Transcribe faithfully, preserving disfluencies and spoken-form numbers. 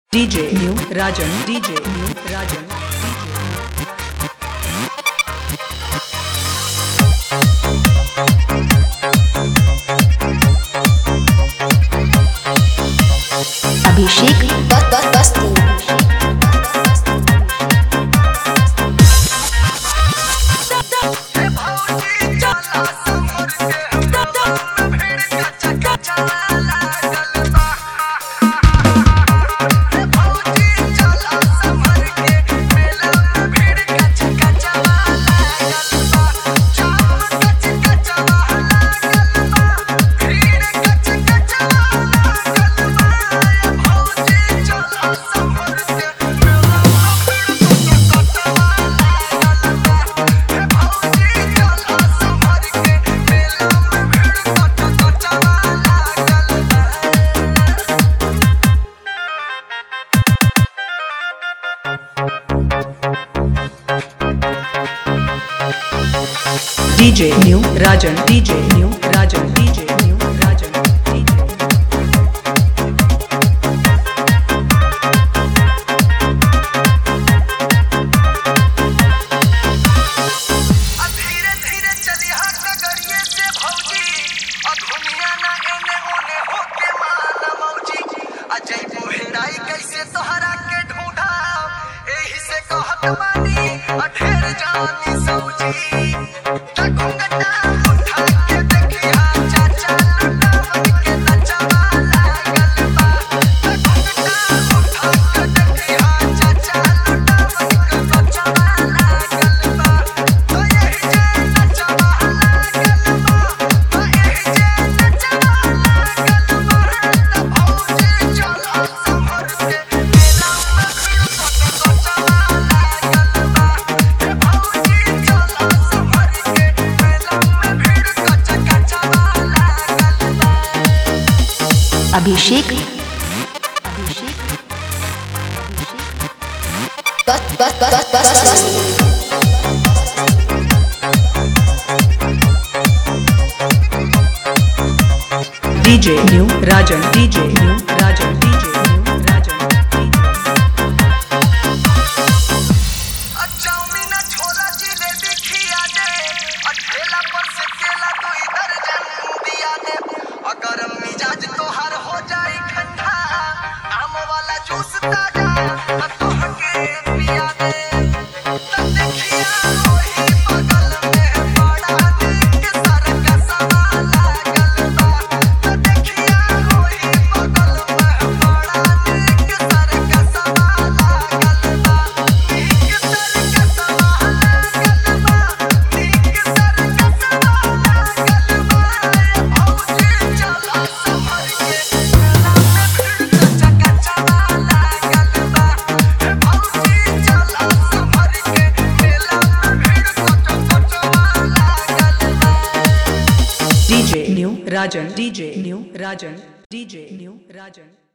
D J New Rajan, D J New Rajan. Abhishek बस बस Basti D J New Rajan, D J New Rajan, D J New Rajan, D J. धीरे धीरे चली हाँ कगरिये से भौजी और घुमिया ना एने ओने होके माना मौजी अजय बोहराई कैसे तोहरा के ढूंढा एही से कहत बानी अठेर जानी सौजी घुंघटा उठा के देखिया चाचा लुटावन के नचवा लागल बा घुंघटा उठा के देखिया चाचा लुटावन के नचवा लागल बा तो यही जे नचवा लागल बा तो यही जे नचवा लागल बा त भौजी चलो संभर के मेला में भीड़ कत नचवा लागल बा हे भौजी चलो संभर के मेला में भीड़ कच कचवा लागल बा अभिषेक अभिषेक बस बस बस बस Basti D J New Rajan, D J New Rajan, D J New Rajan. Chowmein छोला जिलेबी खिया दे और ठेला पर से केला दो इधर जन दिया दे अगर मिजाज तोहार हो जाए ठंडा आम वाला जूस ताजा आ तोहके पिया दे त देखिया ओही बगल में बड़ा नीक सरकसवा लागल बा त देखिया ओही बगल में बड़ा नीक सरकसवा लागल बा नीक सरकसवा लागल बा नीक सरकसवा लागल बा ए भौजी चलो संभर के मेला में भीड़ कच कचवा लागल बा ए भौजी चलो संभर के मेला में भीड़ कच कचवा लागल बा D J New Rajan, D J New Rajan, D J New Rajan.